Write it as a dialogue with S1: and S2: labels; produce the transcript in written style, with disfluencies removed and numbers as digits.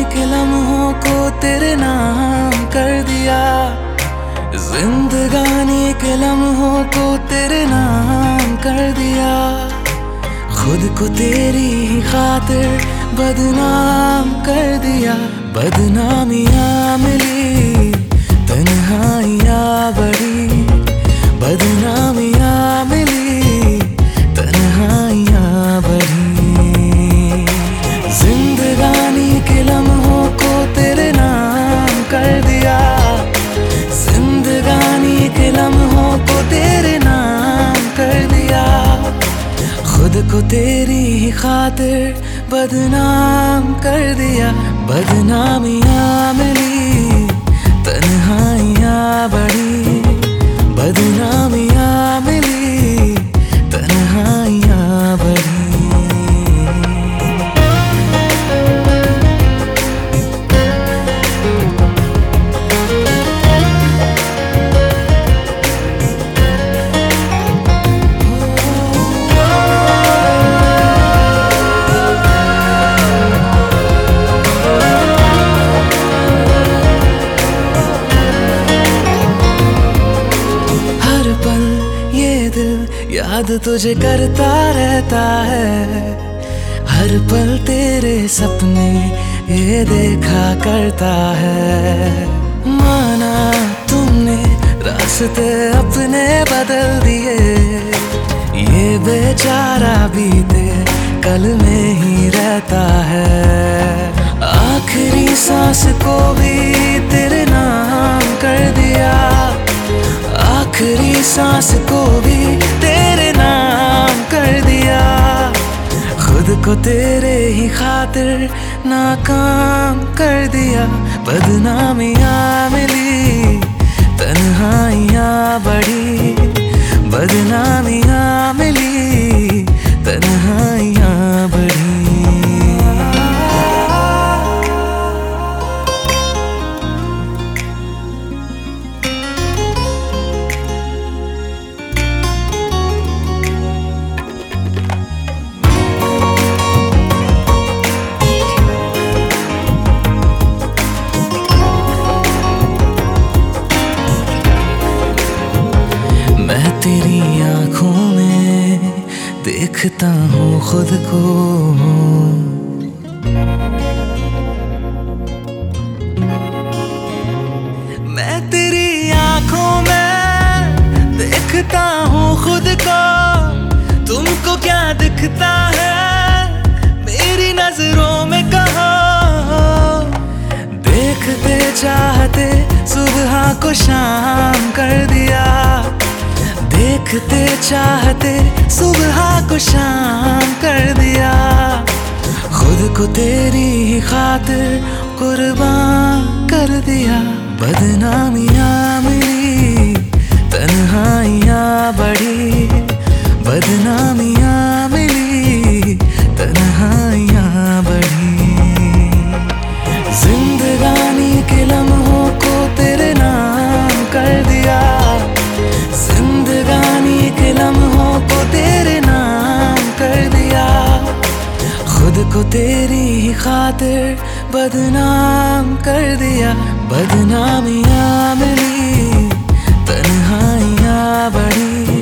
S1: के लम्हों को तेरे नाम कर दिया, जिंदगानी के लम्हों को तेरे नाम कर दिया। खुद को तेरी ही खातिर बदनाम कर दिया। बदनामियाँ मिली, तन्हाइयाँ बढ़ी, बदनामियाँ मिली, तन्हाइयाँ बढ़ी। जिंदगानी के लम्हों को तेरे नाम कर दिया, जिंदगानी के लम्हों को तेरे नाम कर दिया। खुद को तेरी ही खातिर बदनाम कर दिया। बदनामियाँ मिली, तन्हाइयाँ बढ़ी, बदनामियाँ मिली, तन्हाइयाँ बढ़ी। याद तुझे करता रहता है, हर पल तेरे सपने ये देखा करता है। माना तुमने रास्ते अपने बदल दिए, ये बेचारा बीते कल में ही रहता है। आखिरी सांस को भी तेरे नाम कर दिया, आखिरी सांस को भी तेरे नाम कर दिया। खुद को तेरे ही खातिर नाकाम कर दिया। बदनामियाँ मिली, तन्हाइयाँ बढ़ी, बदनामियाँ मिली, तन्हाइयाँ बढ़ी। मैं तेरी आँखों में देखता हूँ खुद को, मैं तेरी आँखों में देखता हूँ खुद को। तुमको क्या दिखता है मेरी नजरों में कहो, देखते चाहते सुबह को शाम कर दिया, देखते चाहते सुबह को शाम कर दिया। खुद को तेरी ही खातिर कुर्बान कर दिया। बदनामियाँ मिली, तन्हाइयाँ बढ़ी, बदनामियाँ मिली, तन्हाइयाँ बढ़ी। जिंदगानी के लम्हों को तेरे नाम कर दिया, जिंदगानी के लम्हों को तेरे नाम कर दिया। खुद को तेरी ही खातिर बदनाम कर दिया। बदनामियाँ मिली, तन्हाइयाँ बढ़ी,